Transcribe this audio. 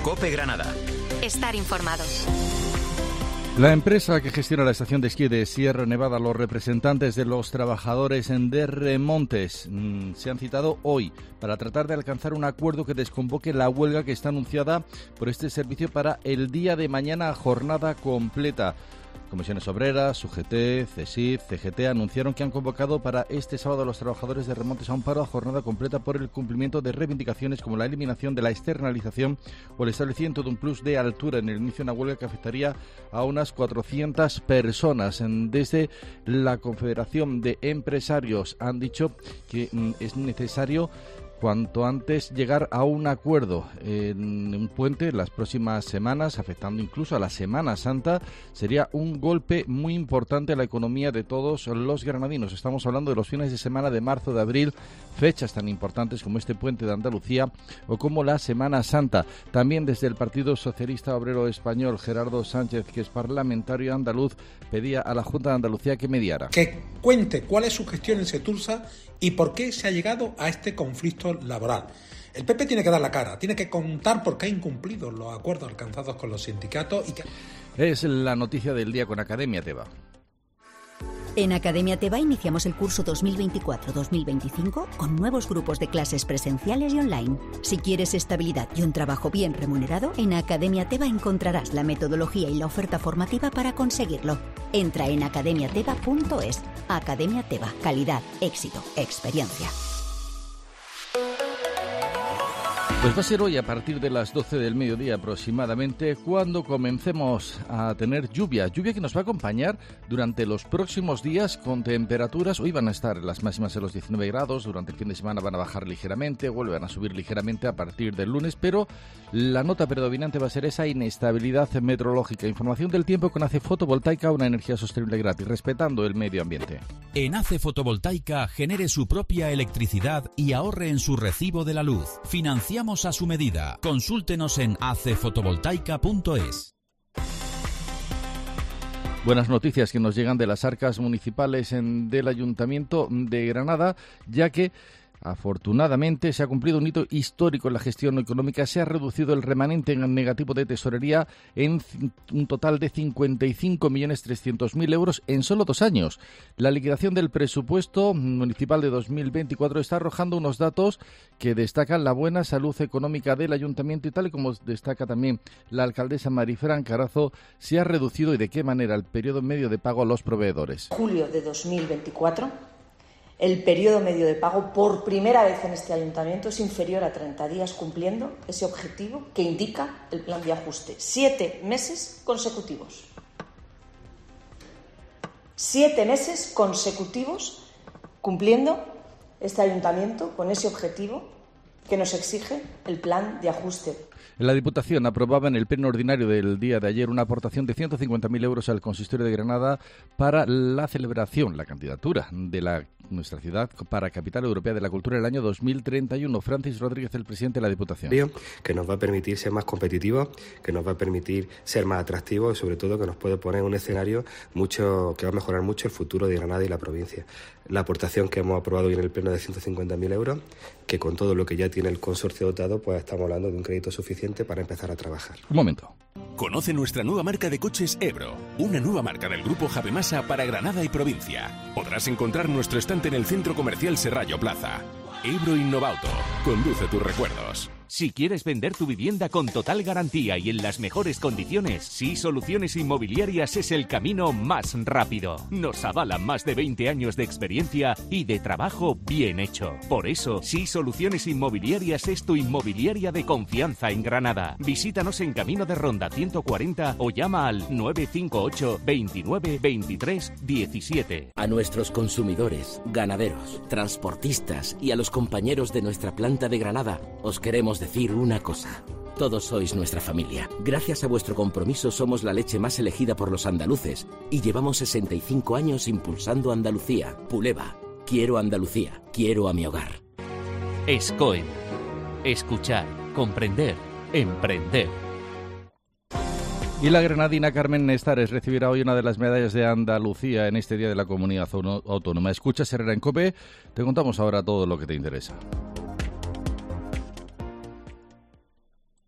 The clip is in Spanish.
COPE Granada. Estar informados. La empresa que gestiona la estación de esquí de Sierra Nevada, los representantes de los trabajadores de remontes se han citado hoy para tratar de alcanzar un acuerdo que desconvoque la huelga que está anunciada por este servicio para el día de mañana a jornada completa. Comisiones Obreras, UGT, CESIF, CGT anunciaron que han convocado para este sábado a los trabajadores de remontes a un paro a jornada completa por el cumplimiento de reivindicaciones como la eliminación de la externalización o el establecimiento de un plus de altura en el inicio de una huelga que afectaría a unas 400 personas. Desde la Confederación de Empresarios han dicho que es necesario cuanto antes llegar a un acuerdo en un puente las próximas semanas, afectando incluso a la Semana Santa. Sería un golpe muy importante a la economía de todos los granadinos. Estamos hablando de los fines de semana de marzo, de abril, fechas tan importantes como este puente de Andalucía o como la Semana Santa. También desde el Partido Socialista Obrero Español, Gerardo Sánchez, que es parlamentario andaluz, pedía a la Junta de Andalucía que mediara. Que cuente cuál es su gestión en Setursa y por qué se ha llegado a este conflicto laboral. El PP tiene que dar la cara, tiene que contar por qué ha incumplido los acuerdos alcanzados con los sindicatos. Es la noticia del día con Academia Teba. En Academia Teba iniciamos el curso 2024-2025 con nuevos grupos de clases presenciales y online. Si quieres estabilidad y un trabajo bien remunerado, en Academia Teba encontrarás la metodología y la oferta formativa para conseguirlo. Entra en academiateba.es. Academia Teba. Calidad, éxito, experiencia. Pues va a ser hoy a partir de las 12 del mediodía aproximadamente cuando comencemos a tener lluvia que nos va a acompañar durante los próximos días con temperaturas. Hoy van a estar las máximas en los 19 grados, durante el fin de semana van a bajar ligeramente, vuelven a subir ligeramente a partir del lunes, pero la nota predominante va a ser esa inestabilidad meteorológica. Información del tiempo con ACE Fotovoltaica, una energía sostenible gratis, respetando el medio ambiente. En ACE Fotovoltaica genere su propia electricidad y ahorre en su recibo de la luz. Financiamos a su medida. Consúltenos en acefotovoltaica.es. Buenas noticias que nos llegan de las arcas municipales del Ayuntamiento de Granada, ya que afortunadamente se ha cumplido un hito histórico en la gestión económica. Se ha reducido el remanente en negativo de tesorería en un total de 55.300.000 euros en solo 2 años. La liquidación del presupuesto municipal de 2024 está arrojando unos datos que destacan la buena salud económica del ayuntamiento y tal y como destaca también la alcaldesa Marifran Carazo, se ha reducido y de qué manera el periodo medio de pago a los proveedores. Julio de 2024. El periodo medio de pago por primera vez en este ayuntamiento es inferior a 30 días, cumpliendo ese objetivo que indica el plan de ajuste. 7 meses consecutivos. 7 meses consecutivos cumpliendo este ayuntamiento con ese objetivo que nos exige el plan de ajuste. La Diputación aprobaba en el pleno ordinario del día de ayer una aportación de 150.000 euros al Consistorio de Granada para la celebración, la candidatura de nuestra ciudad para Capital Europea de la Cultura el año 2031. Francis Rodríguez, el presidente de la Diputación. Que nos va a permitir ser más competitivos, que nos va a permitir ser más atractivos y sobre todo que nos puede poner en un escenario que va a mejorar mucho el futuro de Granada y la provincia. La aportación que hemos aprobado hoy en el pleno de 150.000 euros, que con todo lo que ya tiene el consorcio dotado, pues estamos hablando de un crédito suficiente para empezar a trabajar. Un momento. Conoce nuestra nueva marca de coches Ebro, una nueva marca del grupo Javemasa para Granada y provincia. Podrás encontrar nuestro estante en el Centro Comercial Serrallo Plaza. Ebro Innovauto, conduce tus recuerdos. Si quieres vender tu vivienda con total garantía y en las mejores condiciones, Sí Soluciones Inmobiliarias es el camino más rápido. Nos avalan más de 20 años de experiencia y de trabajo bien hecho. Por eso, Sí Soluciones Inmobiliarias es tu inmobiliaria de confianza en Granada. Visítanos en Camino de Ronda 140 o llama al 958 29 23 17. A nuestros consumidores, ganaderos, transportistas y a los compañeros de nuestra planta de Granada, os queremos decir una cosa. Todos sois nuestra familia. Gracias a vuestro compromiso somos la leche más elegida por los andaluces y llevamos 65 años impulsando Andalucía. Puleva, quiero Andalucía, quiero a mi hogar. SCOEM. Escuchar, comprender, emprender. Y la granadina Carmen Nestares recibirá hoy una de las medallas de Andalucía en este Día de la Comunidad Autónoma. Escucha Herrera en COPE, te contamos ahora todo lo que te interesa.